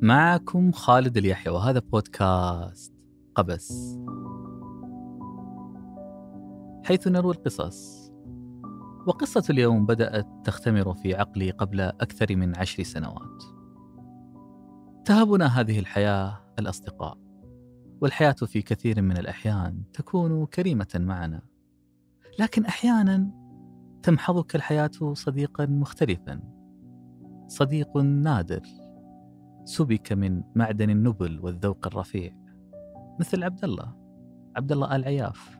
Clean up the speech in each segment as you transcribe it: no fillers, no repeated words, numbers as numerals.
معكم خالد اليحيى، وهذا بودكاست قبس، حيث نروي القصص. وقصة اليوم بدأت تختمر في عقلي قبل أكثر من 10 سنوات. تهبنا هذه الحياة الأصدقاء، والحياة في كثير من الأحيان تكون كريمة معنا، لكن أحيانا تمحضك الحياة صديقا مختلفا، صديق نادر سبك من معدن النبل والذوق الرفيع، مثل عبد الله آل عياف.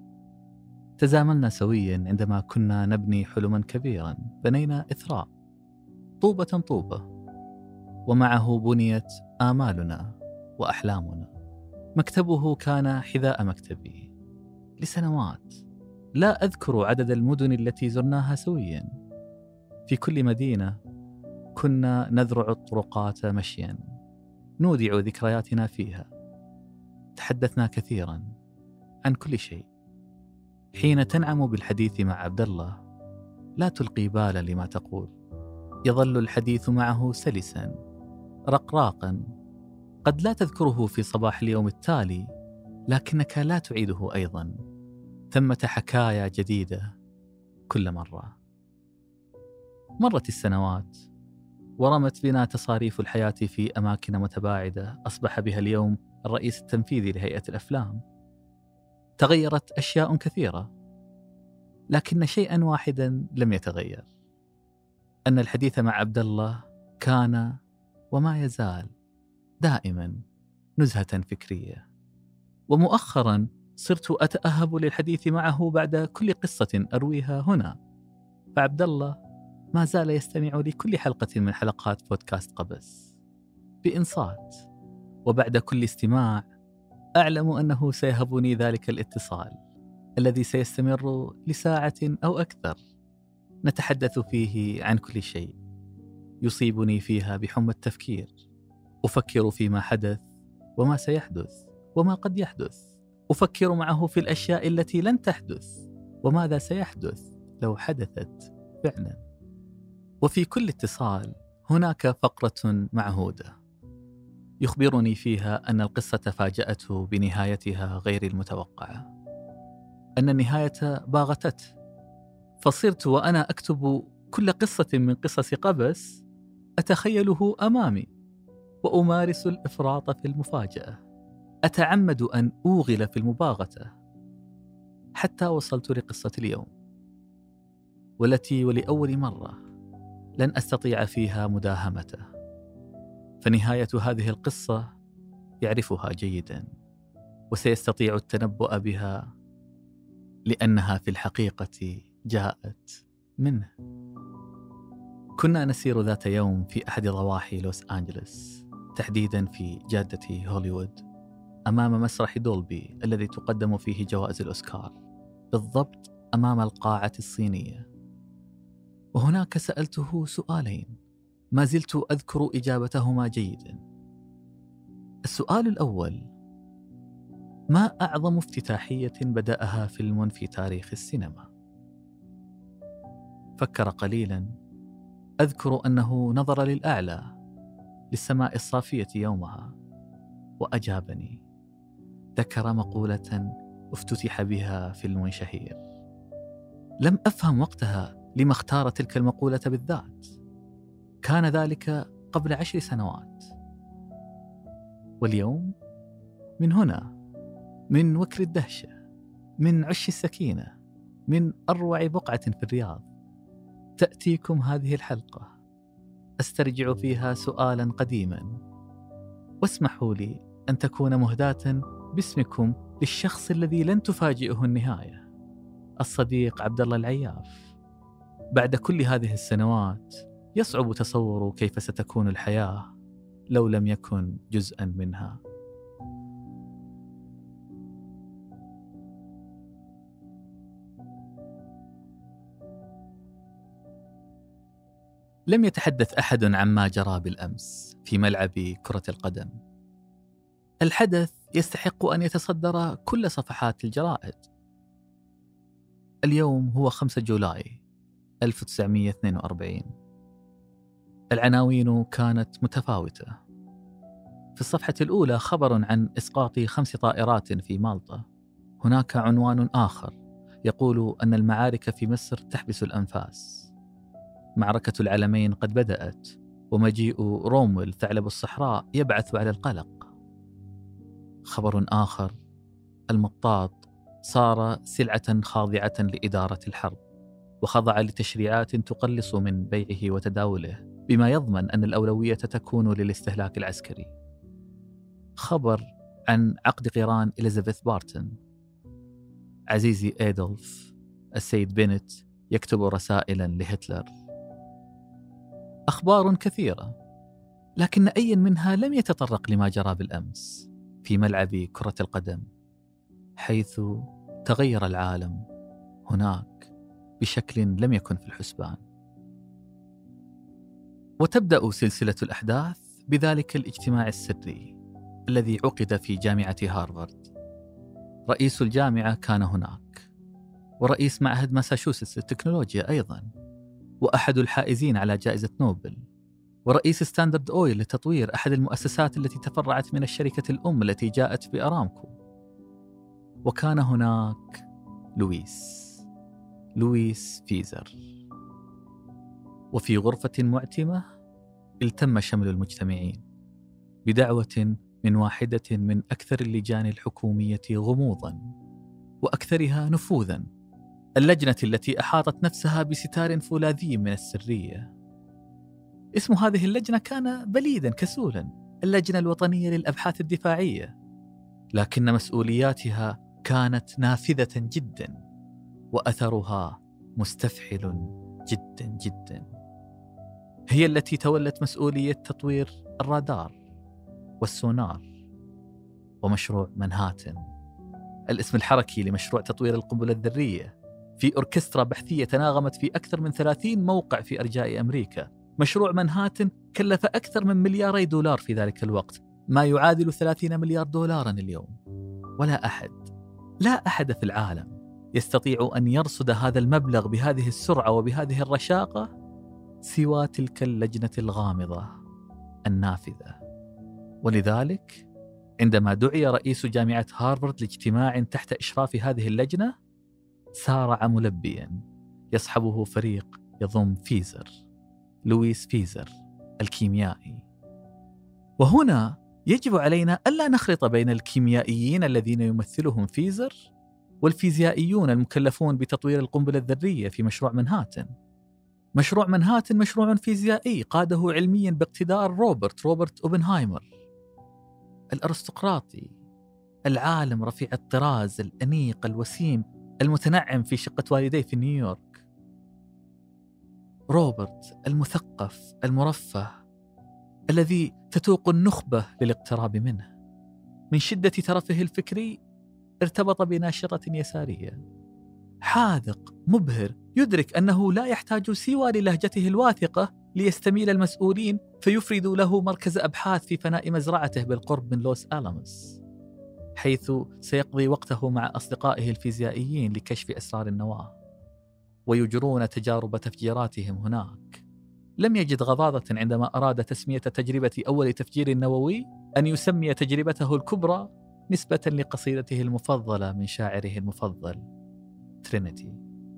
تزاملنا سويا عندما كنا نبني حلما كبيرا، بنينا إثراء طوبة طوبة، ومعه بنيت آمالنا وأحلامنا. مكتبه كان حذاء مكتبي لسنوات. لا أذكر عدد المدن التي زرناها سويا. في كل مدينة كنا نذرع الطرقات مشيا، نودع ذكرياتنا فيها. تحدثنا كثيرا عن كل شيء. حين تنعم بالحديث مع عبد الله لا تلقي بالا لما تقول، يظل الحديث معه سلسا رقراقا. قد لا تذكره في صباح اليوم التالي، لكنك لا تعيده أيضا. ثمة حكايا جديدة كل مرة. مرت السنوات ورمت بنا تصاريف الحياة في أماكن متباعدة. أصبح بها اليوم الرئيس التنفيذي لهيئة الأفلام. تغيرت أشياء كثيرة، لكن شيئا واحدا لم يتغير، أن الحديث مع عبد الله كان وما يزال دائما نزهة فكرية. ومؤخرا صرت أتأهب للحديث معه بعد كل قصة أرويها هنا، فعبد الله ما زال يستمع لكل حلقة من حلقات بودكاست قبس بإنصات. وبعد كل استماع أعلم أنه سيهبني ذلك الاتصال الذي سيستمر لساعة أو أكثر، نتحدث فيه عن كل شيء. يصيبني فيها بحمى التفكير. أفكر فيما حدث وما سيحدث وما قد يحدث. أفكر معه في الأشياء التي لن تحدث وماذا سيحدث لو حدثت فعلا. وفي كل اتصال هناك فقرة معهودة يخبرني فيها أن القصة فاجأته بنهايتها غير المتوقعة، أن النهاية باغتته. فصرت وأنا أكتب كل قصة من قصص قبس أتخيله أمامي، وأمارس الإفراط في المفاجأة. أتعمد أن أوغل في المباغتة، حتى وصلت لقصة اليوم، والتي ولأول مرة لن أستطيع فيها مداهمته. فنهاية هذه القصة يعرفها جيدا، وسيستطيع التنبؤ بها، لأنها في الحقيقة جاءت منه. كنا نسير ذات يوم في أحد ضواحي لوس أنجلوس، تحديدا في جادة هوليوود، أمام مسرح دولبي الذي تقدم فيه جوائز الأوسكار، بالضبط أمام القاعة الصينية. وهناك سألته سؤالين ما زلت أذكر إجابتهما جيدا. السؤال الأول: ما أعظم افتتاحية بدأها فيلم في تاريخ السينما؟ فكر قليلا. أذكر أنه نظر للأعلى، للسماء الصافية يومها، وأجابني. ذكر مقولة افتتح بها فيلم شهير. لم أفهم وقتها لما اختار تلك المقولة بالذات. كان ذلك قبل 10 سنوات. واليوم من هنا، من وكر الدهشة، من عش السكينة، من أروع بقعة في الرياض، تأتيكم هذه الحلقة أسترجع فيها سؤالا قديما. واسمحوا لي أن تكون مهداة باسمكم للشخص الذي لن تفاجئه النهاية، الصديق عبد الله العياف. بعد كل هذه السنوات يصعب تصور كيف ستكون الحياة لو لم يكن جزءا منها. لم يتحدث أحد عما جرى بالأمس في ملعب كرة القدم. الحدث يستحق أن يتصدر كل صفحات الجرائد. اليوم هو 5 جولاي 1942. العناوين كانت متفاوتة. في الصفحة الأولى خبر عن إسقاط 5 طائرات في مالطا. هناك عنوان آخر يقول أن المعارك في مصر تحبس الأنفاس. معركة العلمين قد بدأت، ومجيء رومل ثعلب الصحراء يبعث على القلق. خبر آخر: المطاط صار سلعة خاضعة لإدارة الحرب، وخضع لتشريعات تقلص من بيعه وتداوله، بما يضمن أن الأولوية تكون للاستهلاك العسكري. خبر عن عقد قيران إليزابيث بارتون. عزيزي إيدولف، السيد بنت يكتب رسائلا لهتلر. أخبار كثيرة، لكن أي منها لم يتطرق لما جرى بالأمس في ملعب كرة القدم، حيث تغير العالم هناك بشكل لم يكن في الحسبان. وتبدأ سلسلة الأحداث بذلك الاجتماع السري الذي عقد في جامعة هارفارد. رئيس الجامعة كان هناك، ورئيس معهد ماساتشوستس للتكنولوجيا أيضا، وأحد الحائزين على جائزة نوبل، ورئيس ستاندرد أويل لتطوير أحد المؤسسات التي تفرعت من الشركة الأم التي جاءت بأرامكو. وكان هناك لويس فيزر. وفي غرفة معتمة التم شمل المجتمعين بدعوة من واحدة من أكثر اللجان الحكومية غموضا وأكثرها نفوذا، اللجنة التي أحاطت نفسها بستار فولاذي من السرية. اسم هذه اللجنة كان بليدا كسولا: اللجنة الوطنية للأبحاث الدفاعية، لكن مسؤولياتها كانت نافذة جدا، وأثرها مستفحل جدا جدا. هي التي تولت مسؤولية تطوير الرادار والسونار ومشروع منهاتن، الاسم الحركي لمشروع تطوير القنبلة الذرية، في أوركسترا بحثية تناغمت في أكثر من 30 موقع في أرجاء أمريكا. مشروع منهاتن كلف أكثر من $2 مليار في ذلك الوقت، ما يعادل 30 مليار دولارا اليوم. لا أحد في العالم يستطيع أن يرصد هذا المبلغ بهذه السرعة وبهذه الرشاقة سوى تلك اللجنة الغامضة النافذة. ولذلك عندما دعي رئيس جامعة هارفارد لاجتماع تحت إشراف هذه اللجنة، سارع ملبيا يصحبه فريق يضم لويس فيزر الكيميائي. وهنا يجب علينا ألا نخلط بين الكيميائيين الذين يمثلهم فيزر والفيزيائيون المكلفون بتطوير القنبلة الذرية في مشروع منهاتن. مشروع منهاتن مشروع فيزيائي قاده علميا باقتدار روبرت أوبنهايمر، الأرستقراطي، العالم رفيع الطراز، الأنيق الوسيم، المتنعم في شقة والديه في نيويورك. روبرت المثقف المرفه الذي تتوق النخبة للاقتراب منه. من شدة ترفه الفكري ارتبط بناشطة يسارية. حاذق مبهر، يدرك أنه لا يحتاج سوى للهجته الواثقة ليستميل المسؤولين فيفرد له مركز أبحاث في فناء مزرعته بالقرب من لوس آلاموس، حيث سيقضي وقته مع أصدقائه الفيزيائيين لكشف أسرار النواة، ويجرون تجارب تفجيراتهم هناك. لم يجد غضاضة عندما أراد تسمية تجربة أول تفجير نووي أن يسمي تجربته الكبرى نسبة لقصيدته المفضلة من شاعره المفضل ترينيتي.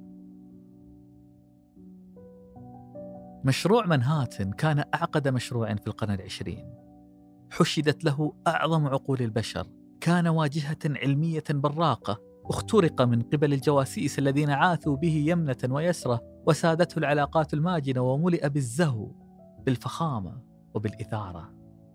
مشروع منهاتن كان أعقد مشروع في القرن العشرين، حشدت له أعظم عقول البشر، كان واجهة علمية براقة، اخترق من قبل الجواسيس الذين عاثوا به يمنة ويسرة، وسادته العلاقات الماجنة، وملئ بالزهو بالفخامة وبالإثارة.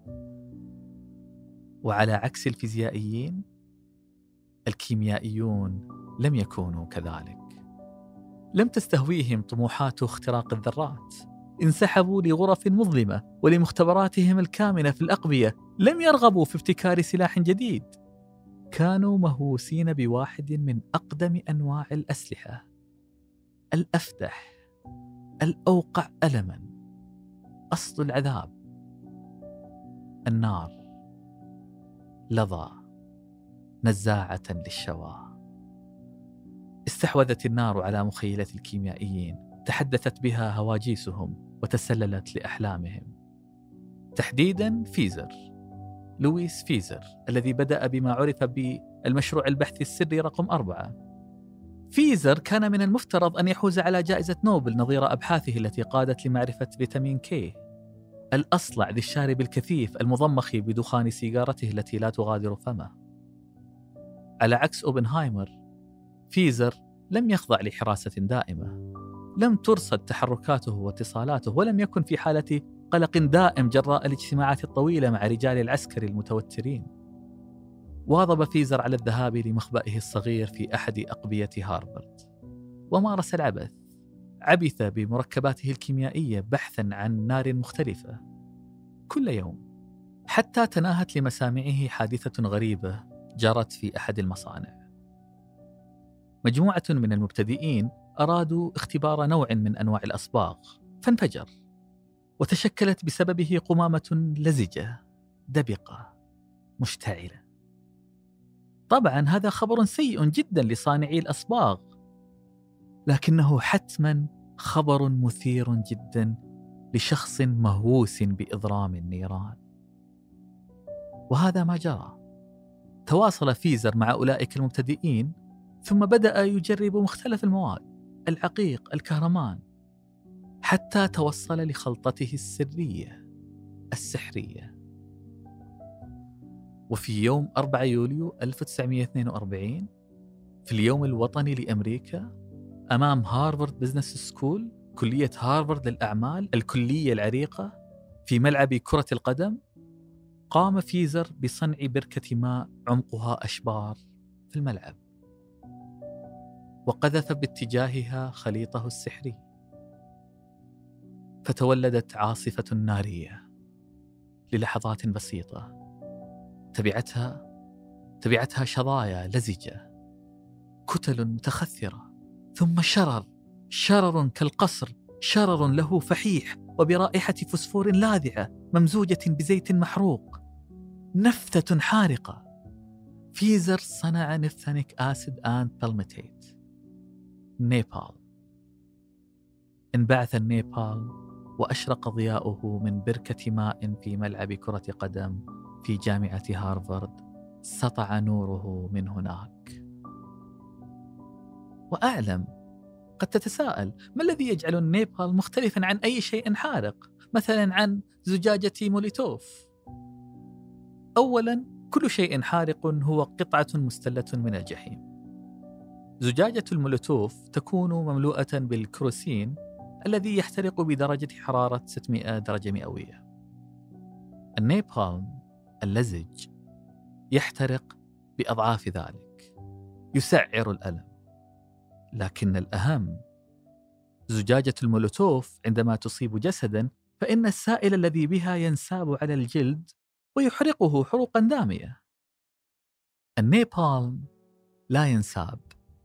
وعلى عكس الفيزيائيين، الكيميائيون لم يكونوا كذلك. لم تستهويهم طموحات اختراق الذرات، انسحبوا لغرف مظلمة ولمختبراتهم الكامنة في الأقبية، لم يرغبوا في ابتكار سلاح جديد، كانوا مهووسين بواحد من أقدم أنواع الأسلحة، الأفتح، الأوقع ألماً، أصل العذاب، النار، لظى، نزاعة للشوى. استحوذت النار على مخيلة الكيميائيين، تحدثت بها هواجيسهم وتسللت لأحلامهم، تحديداً فيزر. لويس فيزر الذي بدأ بما عرف بالمشروع البحثي السري رقم 4. فيزر كان من المفترض أن يحوز على جائزة نوبل نظير أبحاثه التي قادت لمعرفة فيتامين كي، الأصلع ذي الشارب الكثيف المضمخ بدخان سيجارته التي لا تغادر فمه. على عكس أوبنهايمر، فيزر لم يخضع لحراسة دائمة، لم ترصد تحركاته واتصالاته، ولم يكن في حالة قلق دائم جراء الاجتماعات الطويلة مع رجال العسكر المتوترين. واظب فيزر على الذهاب لمخبئه الصغير في أحد أقبية هارفارد، ومارس العبث. عبث بمركباته الكيميائية بحثا عن نار مختلفة كل يوم، حتى تناهت لمسامعه حادثة غريبة جرت في أحد المصانع. مجموعة من المبتدئين أرادوا اختبار نوع من أنواع الأصباغ، فانفجر، وتشكلت بسببه قمامة لزجة دبقة مشتعلة. طبعا هذا خبر سيء جدا لصانعي الأصباغ، لكنه حتما خبر مثير جدا لشخص مهووس بإضرام النيران. وهذا ما جرى. تواصل فيزر مع أولئك المبتدئين، ثم بدأ يجرب مختلف المواد، العقيق، الكهرمان، حتى توصل لخلطته السرية السحرية. وفي يوم 4 يوليو 1942 في اليوم الوطني لأمريكا، أمام هارفارد بزنس سكول، كلية هارفارد للأعمال، الكلية العريقة، في ملعب كرة القدم، قام فيزر بصنع بركة ماء عمقها أشبار في الملعب، وقذف باتجاهها خليطه السحري، فتولدت عاصفة نارية للحظات بسيطة. تبعتها شظايا لزجة، كتل متخثرة، ثم شرر كالقصر، شرر له فحيح وبرائحة فسفور لاذعة ممزوجة بزيت محروق، نفتة حارقة. فيزر صنع نفثانيك آسيد آند بالميتيت، نيبال. انبعث النيبال وأشرق ضياؤه من بركة ماء في ملعب كرة قدم في جامعة هارفارد، سطع نوره من هناك. وأعلم، قد تتساءل، ما الذي يجعل النيبال مختلفا عن أي شيء حارق، مثلا عن زجاجة مولوتوف؟ أولا، كل شيء حارق هو قطعة مستلة من الجحيم. زجاجة المولوتوف تكون مملوءة بالكروسين الذي يحترق بدرجة حرارة 600 درجة مئوية. النيبالم اللزج يحترق بأضعاف ذلك، يسعر الألم. لكن الأهم، زجاجة المولوتوف عندما تصيب جسدا فإن السائل الذي بها ينساب على الجلد ويحرقه حروقا دامية. النيبالم لا ينساب،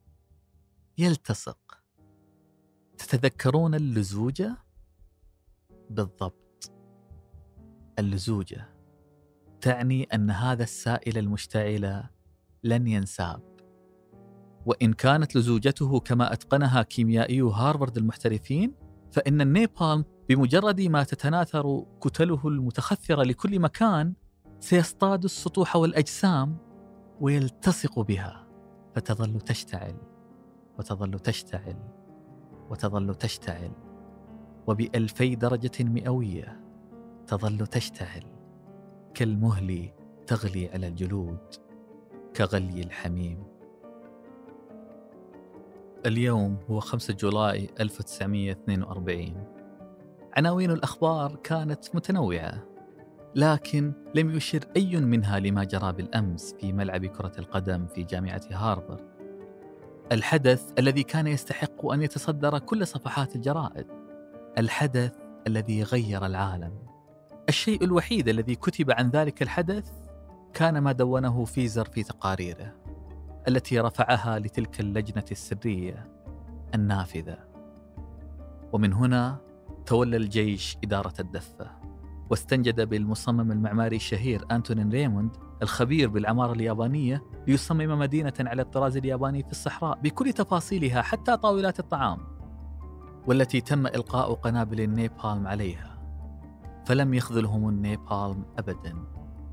يلتصق. تتذكرون اللزوجة؟ بالضبط، اللزوجة تعني أن هذا السائل المشتعل لن ينساب. وإن كانت لزوجته كما أتقنها كيميائي هارفارد المحترفين، فإن النيبالم بمجرد ما تتناثر كتله المتخثرة لكل مكان سيصطاد السطوح والأجسام ويلتصق بها، فتظل تشتعل وتظل تشتعل وتظل تشتعل، وب2000 درجة مئوية تظل تشتعل كالمهل، تغلي على الجلود كغلي الحميم. اليوم هو 5 جولاي 1942. عناوين الأخبار كانت متنوعة، لكن لم يشر أي منها لما جرى بالأمس في ملعب كرة القدم في جامعة هارفارد، الحدث الذي كان يستحق أن يتصدر كل صفحات الجرائد، الحدث الذي غير العالم. الشيء الوحيد الذي كتب عن ذلك الحدث كان ما دونه فيزر في تقاريره التي رفعها لتلك اللجنة السرية النافذة. ومن هنا تولى الجيش إدارة الدفة، واستنجد بالمصمم المعماري الشهير أنتونين ريموند الخبير بالعمارة اليابانية ليصمم مدينة على الطراز الياباني في الصحراء بكل تفاصيلها حتى طاولات الطعام، والتي تم إلقاء قنابل النيبالم عليها. فلم يخذلهم النيبالم أبدا،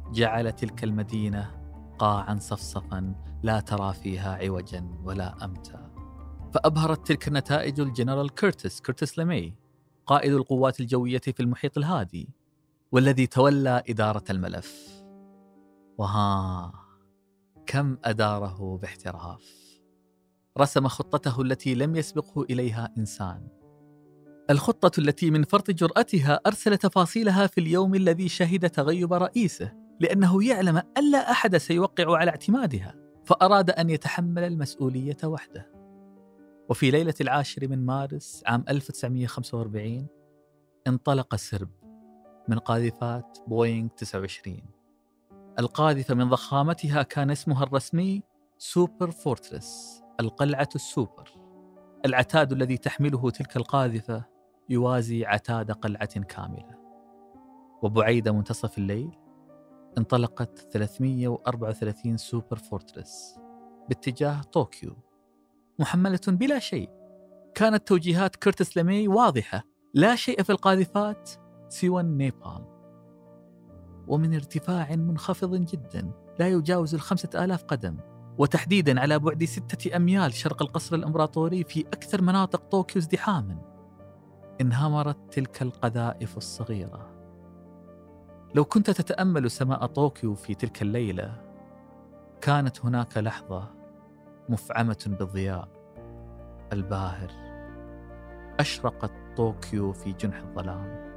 جعل تلك المدينة قاعا صفصفا لا ترى فيها عوجا ولا أمتا. فأبهرت تلك النتائج الجنرال كيرتس لامي، قائد القوات الجوية في المحيط الهادي، والذي تولى إدارة الملف. وها كم أداره باحتراف. رسم خطته التي لم يسبقه إليها إنسان، الخطة التي من فرط جرأتها أرسل تفاصيلها في اليوم الذي شهد تغيب رئيسه، لأنه يعلم أن لا أحد سيوقع على اعتمادها، فأراد أن يتحمل المسؤولية وحده. وفي ليلة 10 من مارس عام 1945 انطلق سرب من قاذفات بوينغ 29. القاذفة من ضخامتها كان اسمها الرسمي سوبر فورترس، القلعة السوبر. العتاد الذي تحمله تلك القاذفة يوازي عتاد قلعة كاملة. وبعيد منتصف الليل انطلقت 334 سوبر فورترس باتجاه طوكيو محملة بلا شيء. كانت توجيهات كيرتس لامي واضحة: لا شيء في القاذفات سوى النيبال. ومن ارتفاع منخفض جدا لا يجاوز 5000 قدم، وتحديدا على بعد 6 أميال شرق القصر الإمبراطوري في أكثر مناطق طوكيو ازدحاما، انهمرت تلك القذائف الصغيرة. لو كنت تتأمل سماء طوكيو في تلك الليلة، كانت هناك لحظة مفعمة بالضياء الباهر. أشرقت طوكيو في جنح الظلام،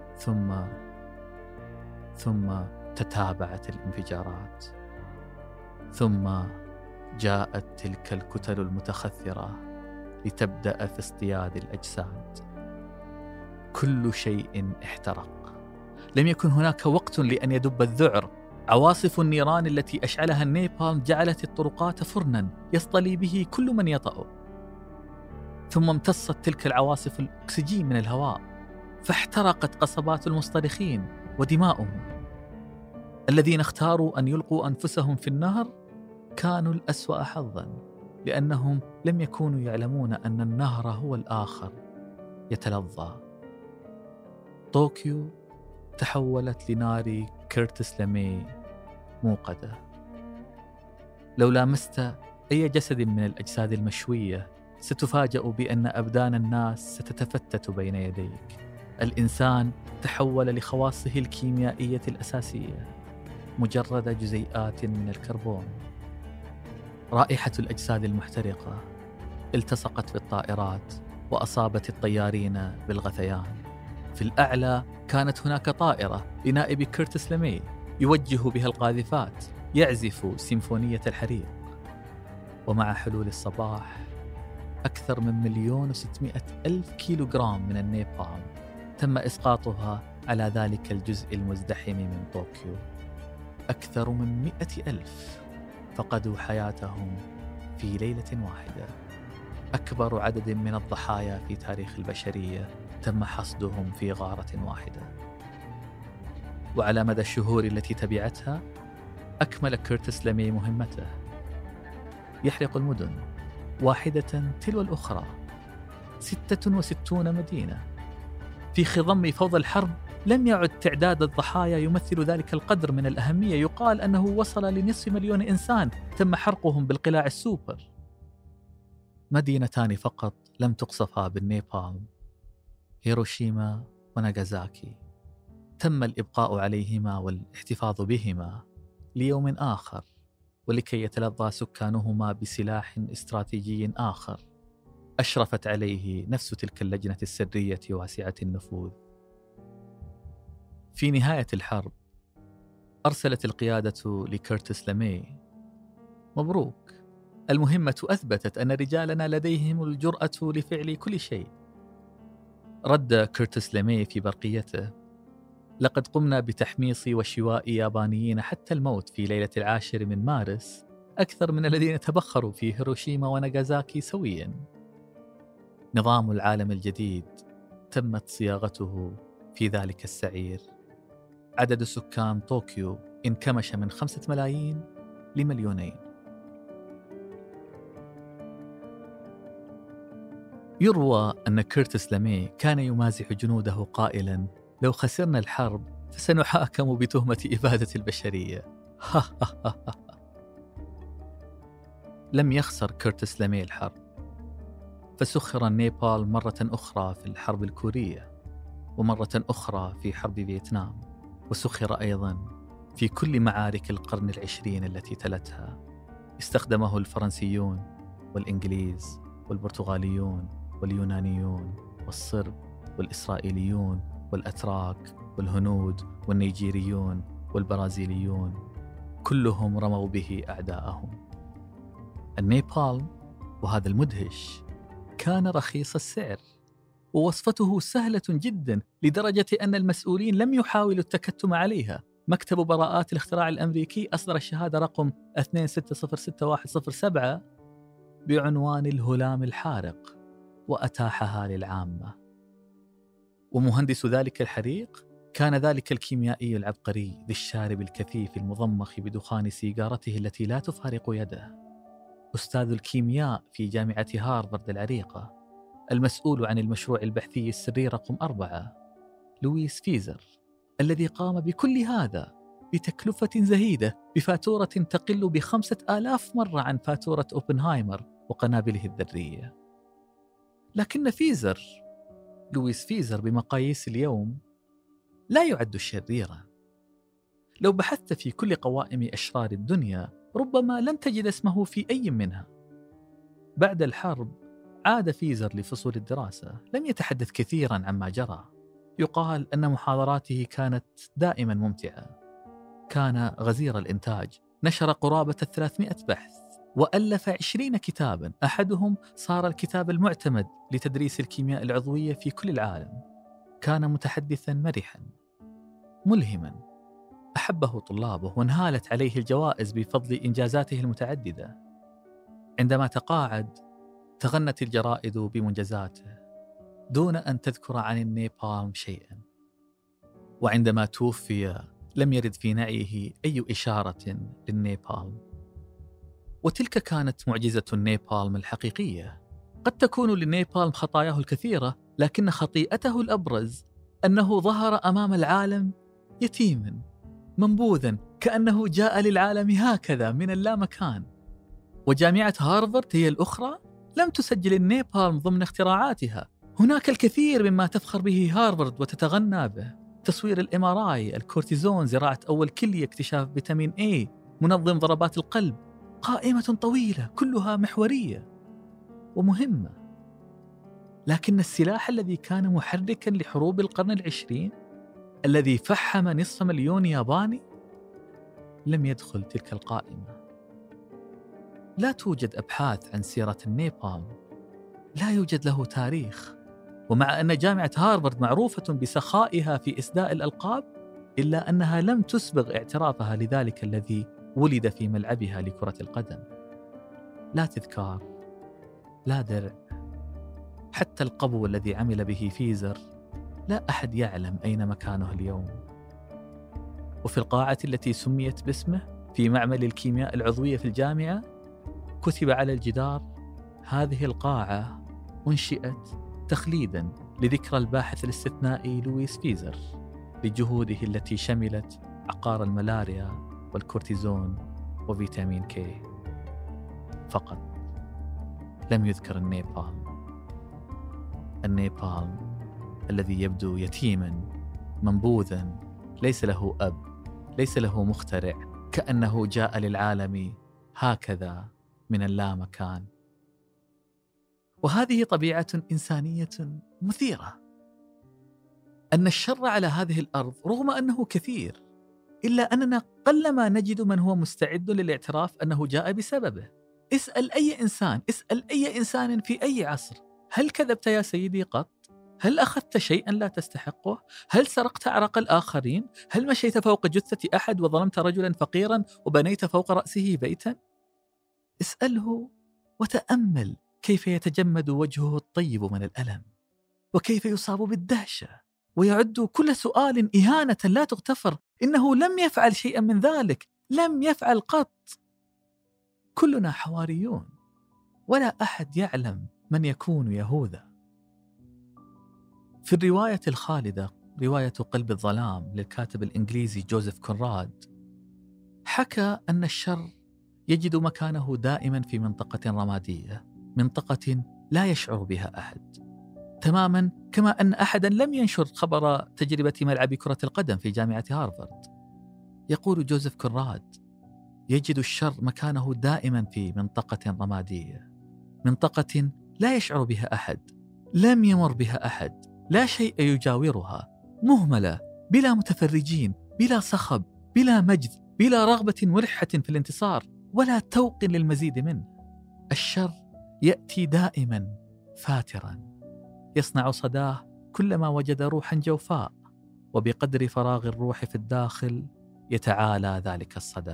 ثم تتابعت الانفجارات، ثم جاءت تلك الكتل المتخثرة لتبدأ في اصطياد الأجساد. كل شيء احترق. لم يكن هناك وقت لأن يدب الذعر. عواصف النيران التي أشعلها النيبال جعلت الطرقات فرنا يصطلي به كل من يطأ. ثم امتصت تلك العواصف الأكسجين من الهواء، فاحترقت قصبات المصطرخين ودماؤهم. الذين اختاروا أن يلقوا أنفسهم في النهر كانوا الأسوأ حظا، لأنهم لم يكونوا يعلمون أن النهر هو الآخر يتلظى. طوكيو تحولت لنار كيرتس لامي موقدة. لو لامست أي جسد من الأجساد المشوية ستفاجأ بأن أبدان الناس ستتفتت بين يديك. الإنسان تحول لخواصه الكيميائية الأساسية، مجرد جزيئات من الكربون. رائحة الأجساد المحترقة التصقت بالطائرات وأصابت الطيارين بالغثيان. في الأعلى كانت هناك طائرة لنائب كيرتس لامي يوجه بها القاذفات، يعزف سيمفونية الحريق. ومع حلول الصباح أكثر من 1,600,000 كيلوغرام من النيبال تم إسقاطها على ذلك الجزء المزدحم من طوكيو. أكثر من 100,000 فقدوا حياتهم في ليلة واحدة. أكبر عدد من الضحايا في تاريخ البشرية تم حصدهم في غارة واحدة. وعلى مدى الشهور التي تبعتها أكمل كيرتس لامي مهمته، يحرق المدن واحدة تلو الأخرى، 66 مدينة. في خضم فوضى الحرب لم يعد تعداد الضحايا يمثل ذلك القدر من الأهمية. يقال أنه وصل ل500,000 إنسان تم حرقهم بالقلاع السوبر. مدينتان فقط لم تقصفا بالنيبال: هيروشيما وناغازاكي. تم الإبقاء عليهما والاحتفاظ بهما ليوم آخر، ولكي يتلظى سكانهما بسلاح استراتيجي آخر أشرفت عليه نفس تلك اللجنة السرية واسعة النفوذ. في نهاية الحرب أرسلت القيادة لكيرتس لامي: مبروك، المهمة أثبتت أن رجالنا لديهم الجرأة لفعل كل شيء. رد كيرتس لامي في برقيته: لقد قمنا بتحميص وشواء يابانيين حتى الموت في ليلة 10 من مارس أكثر من الذين تبخروا في هيروشيما وناغازاكي سويا. نظام العالم الجديد تمت صياغته في ذلك السعير. عدد سكان طوكيو انكمش من 5 ملايين ل2,000,000. يروى أن كيرتس لامي كان يمازح جنوده قائلا: لو خسرنا الحرب فسنحاكم بتهمة إبادة البشرية. لم يخسر كورتس لامي الحرب، فسخر النيبال مرة أخرى في الحرب الكورية، ومرة أخرى في حرب فيتنام، وسخر أيضا في كل معارك القرن العشرين التي تلتها. استخدمه الفرنسيون والإنجليز والبرتغاليون واليونانيون والصرب والإسرائيليون والأتراك والهنود والنيجيريون والبرازيليون، كلهم رموا به أعداءهم. النيبال، وهذا المدهش، كان رخيص السعر، ووصفته سهلة جدا لدرجة أن المسؤولين لم يحاولوا التكتم عليها. مكتب براءات الاختراع الأمريكي أصدر الشهادة رقم 26060107 بعنوان الهلام الحارق، وأتاحها للعامة. ومهندس ذلك الحريق كان ذلك الكيميائي العبقري ذي الشارب الكثيف المضمخ بدخان سيجارته التي لا تفارق يده، أستاذ الكيمياء في جامعة هارفارد العريقة، المسؤول عن المشروع البحثي السري رقم 4، لويس فيزر، الذي قام بكل هذا بتكلفة زهيدة بفاتورة تقل ب5,000 مرة عن فاتورة أوبنهايمر وقنابله الذرية. لكن لويس فيزر بمقاييس اليوم لا يعد شريرا. لو بحثت في كل قوائم أشرار الدنيا ربما لن تجد اسمه في أي منها. بعد الحرب عاد فيزر لفصول الدراسة، لم يتحدث كثيرا عما جرى. يقال أن محاضراته كانت دائما ممتعة. كان غزير الإنتاج، نشر قرابة 300 بحث، وألف 20 كتابا، أحدهم صار الكتاب المعتمد لتدريس الكيمياء العضوية في كل العالم. كان متحدثا مرحا ملهما، أحبه طلابه وانهالت عليه الجوائز بفضل إنجازاته المتعددة. عندما تقاعد تغنت الجرائد بمنجزاته دون أن تذكر عن النيبال شيئا. وعندما توفي لم يرد في نعيه أي إشارة للنيبال. وتلك كانت معجزة النيبال الحقيقية. قد تكون للنيبال خطاياه الكثيرة، لكن خطيئته الأبرز أنه ظهر أمام العالم يتيما منبوذا، كأنه جاء للعالم هكذا من اللامكان. وجامعة هارفارد هي الأخرى لم تسجل النيبال ضمن اختراعاتها. هناك الكثير مما تفخر به هارفارد وتتغنى به: تصوير الإماراي، الكورتيزون، زراعة أول كلية، اكتشاف فيتامين A، منظم ضربات القلب. قائمة طويلة كلها محورية ومهمة. لكن السلاح الذي كان محركا لحروب القرن العشرين، الذي فحم 500,000 ياباني، لم يدخل تلك القائمة. لا توجد أبحاث عن سيرة النيبال، لا يوجد له تاريخ. ومع أن جامعة هارفارد معروفة بسخائها في إسداء الألقاب، إلا أنها لم تسبغ اعترافها لذلك الذي ولد في ملعبها لكرة القدم. لا تذكار، لا درع، حتى القبو الذي عمل به فيزر لا أحد يعلم أين مكانه اليوم. وفي القاعة التي سميت باسمه في معمل الكيمياء العضوية في الجامعة كتب على الجدار: هذه القاعة أنشئت تخليدا لذكرى الباحث الاستثنائي لويس فيزر لجهوده التي شملت عقار الملاريا والكورتيزون وفيتامين كي. فقط لم يذكر النيبال الذي يبدو يتيما منبوذا، ليس له أب، ليس له مخترع، كأنه جاء للعالم هكذا من اللامكان. وهذه طبيعة إنسانية مثيرة، أن الشر على هذه الأرض رغم أنه كثير، إلا أننا قلما نجد من هو مستعد للاعتراف أنه جاء بسببه. اسأل أي إنسان في أي عصر: هل كذبت يا سيدي قط؟ هل أخذت شيئا لا تستحقه؟ هل سرقت أعراق الآخرين؟ هل مشيت فوق جثة أحد وظلمت رجلا فقيرا وبنيت فوق رأسه بيتا؟ اسأله وتأمل كيف يتجمد وجهه الطيب من الألم، وكيف يصاب بالدهشة ويعد كل سؤال إهانة لا تغتفر. إنه لم يفعل شيئا من ذلك، لم يفعل قط. كلنا حواريون، ولا أحد يعلم من يكون يهوذا. في الرواية الخالدة، رواية قلب الظلام للكاتب الإنجليزي جوزيف كونراد، حكى أن الشر يجد مكانه دائما في منطقة رمادية، منطقة لا يشعر بها أحد، تماما كما أن أحدا لم ينشر خبر تجربة ملعب كرة القدم في جامعة هارفارد. يقول جوزيف كونراد: يجد الشر مكانه دائما في منطقة رمادية، منطقة لا يشعر بها أحد، لم يمر بها أحد، لا شيء يجاورها، مهملة، بلا متفرجين، بلا صخب، بلا مجد، بلا رغبة ملحة في الانتصار، ولا توق للمزيد منه. الشر يأتي دائما فاترا، يصنع صداه كلما وجد روحا جوفاء، وبقدر فراغ الروح في الداخل يتعالى ذلك الصدى.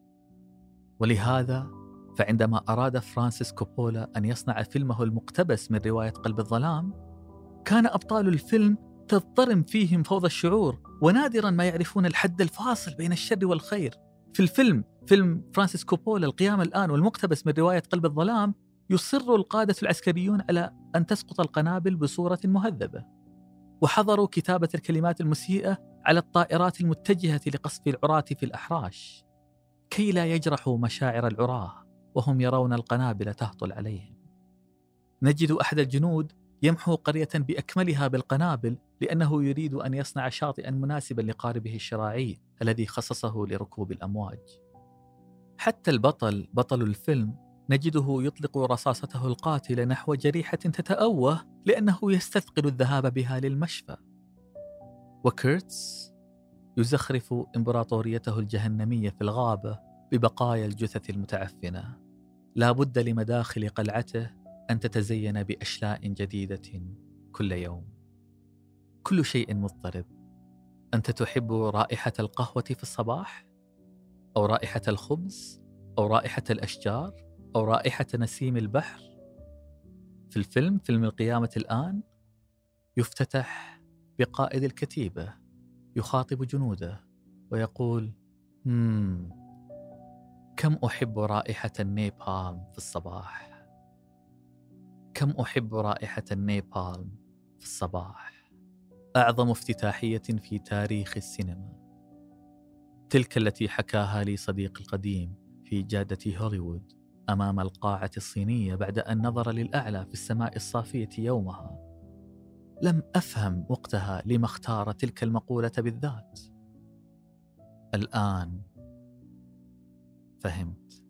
ولهذا فعندما أراد فرانسيس كوبولا أن يصنع فيلمه المقتبس من رواية قلب الظلام، كان أبطال الفيلم تضطرم فيهم فوضى الشعور، ونادرا ما يعرفون الحد الفاصل بين الشر والخير. في الفيلم، فيلم فرانسيس كوبولا القيام الآن والمقتبس من رواية قلب الظلام، يصر القادة العسكريون على أن تسقط القنابل بصورة مهذبة، وحضروا كتابة الكلمات المسيئة على الطائرات المتجهة لقصف العراة في الأحراش، كي لا يجرحوا مشاعر العراة وهم يرون القنابل تهطل عليهم. نجد أحد الجنود يمحو قرية بأكملها بالقنابل لأنه يريد أن يصنع شاطئا مناسبا لقاربه الشراعي الذي خصصه لركوب الأمواج. حتى البطل، بطل الفيلم، نجده يطلق رصاصته القاتلة نحو جريحة تتأوه لأنه يستثقل الذهاب بها للمشفى. وكيرتس يزخرف إمبراطوريته الجهنمية في الغابة ببقايا الجثث المتعفنة. لا بد لمداخل قلعته أن تتزين بأشلاء جديدة كل يوم. كل شيء مضطرب. أنت تحب رائحة القهوة في الصباح؟ أو رائحة الخبز؟ أو رائحة الأشجار؟ أو رائحة نسيم البحر؟ في الفيلم، فيلم القيامة الآن، يفتتح بقائد الكتيبة يخاطب جنوده ويقول: كم أحب رائحة النيبالم في الصباح، كم أحب رائحة النيبالم في الصباح. أعظم افتتاحية في تاريخ السينما، تلك التي حكاها لي صديقي القديم في جادة هوليوود أمام القاعة الصينية بعد أن نظر للأعلى في السماء الصافية يومها. لم أفهم وقتها لما اختار تلك المقولة بالذات. الآن فهمت.